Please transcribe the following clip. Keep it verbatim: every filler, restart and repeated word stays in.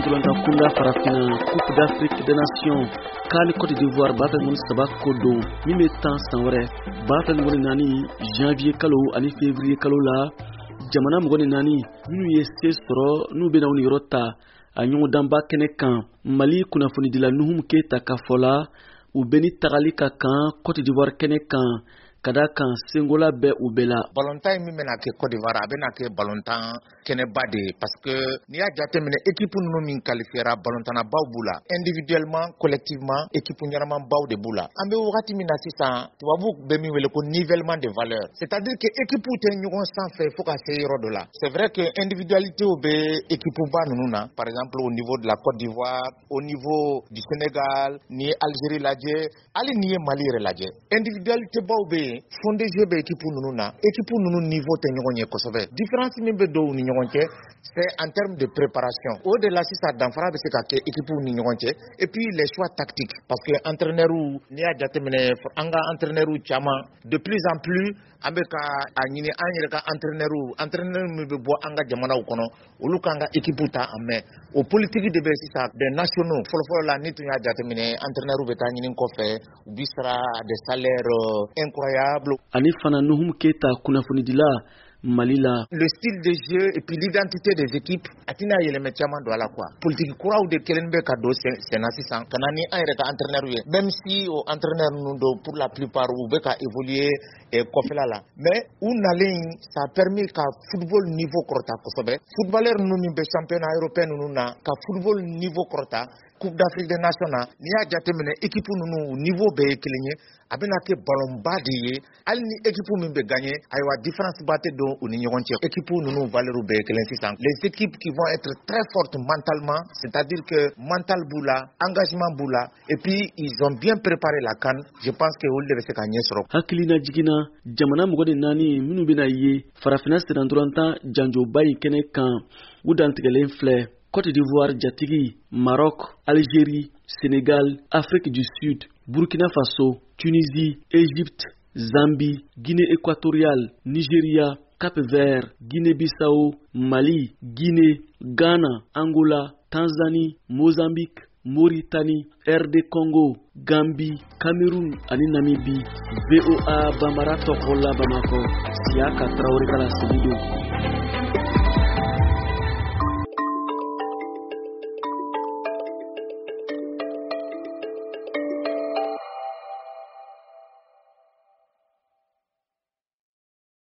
Serantolanka Kunda Farafina Coupe d'Afrique des Nations Kali Côte d'Ivoire Bata Ngon Saba Kodo Mime Tan Sanware Bata Ngon Nani Janvier Kalo Ani Février Kalo La Jamana Mgon Nani Minu Yese Soro Nubena Unirota Anyon Damba Kenekan Mali Kunafuni Dila Nuhum Keta Kafola ou Beni Tagali Kakan Côte d'Ivoire Kenekan Kadakan Sengola Be ou Bela. Balontan mi mena ke Côte d'Ivoire abena ke balontan kene bade parce que ni a jate mene équipe nous min qualifiera balontana baw bula individuellement collectivement équipe nyarama baw de bula ambe wakati mina sisa tubabu be mi wele ko nivellement de valeur c'est-à-dire que équipe te ñugon sans fait faut ka sey rodo la c'est vrai que individualité ou be équipe ba nununa par exemple au niveau de la Côte d'Ivoire au niveau du Sénégal ni Algérie ladje ali ni Mali reladje individualité baw be fondé jebe équipe nunu na équipe nunu niveau te ñogonye kosobe différence ni be do ni ñogonche c'est en termes de préparation au delà si ça d'enfra be c'est que équipe ni ñogonche et puis les choix tactiques parce que entraîneur ou ni a jatemene anga entraîneur ou chama de plus en plus ambeka anyini anyere ka entraîneur ou entraîneur mi be bo anga jamana u kono ulu kanga équipe ta ame au politique de be si ça des nationaux folo folo la nitu ya jatemene entraîneur ou beta nyini ko fe bisra des salaires incroyables. Ani fana nuhum keta kunafuni dila Malila. Le style de jeu et puis l'identité des équipes atina yele metiama do ala quoi. Politique coura ou de kelenbe kado c'est nassisant kanani ayre ka entraîneur ye même si au entraîneur nous do pour la plupart ou be ka évoluer et kofela la mais ou nalin ça permet ka football niveau korta kosobe footballeur nous mi be championnat européen nous na ka football niveau korta Coupe d'Afrique des Nations ni a jatemene équipe nous niveau be kelenye abena ke ballon badiye al ni équipe min be gagner aywa différence batte do uni ñonche équipe nous valeur be kelen six les équipes qui vont être très fortes mentalement c'est-à-dire que mental boula engagement boula et puis ils ont bien préparé la CAN je pense que ol devait se gagner sur hakilina jigina jamana mugode nani minu bina ye farafina sedanduranta janjo bayi kene kan udantigelen fleur Côte d'Ivoire, Djatigi, Maroc, Algérie, Sénégal, Afrique du Sud, Burkina Faso, Tunisie, Égypte, Zambie, Guinée équatoriale, Nigeria, Cap-Vert, Guinée-Bissau, Mali, Guinée, Ghana, Angola, Tanzanie, Mozambique, Mauritanie, R D Congo, Gambie, Cameroun, ani Namibie, V O A Bambara Tokola Bamako, Siaka Traoré Kala Sebido.